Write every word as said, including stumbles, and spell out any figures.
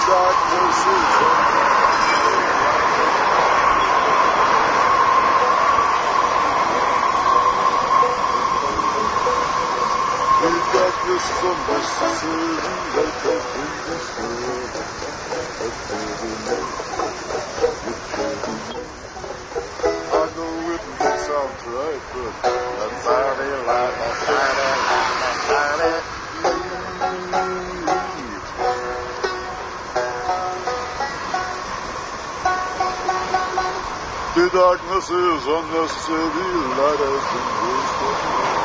darkness is the darkness is unnecessary, like I previously I know it may sound right, but that's how they like, that's how they like, that's how they like. The darkness is unnecessary, light has been wasted.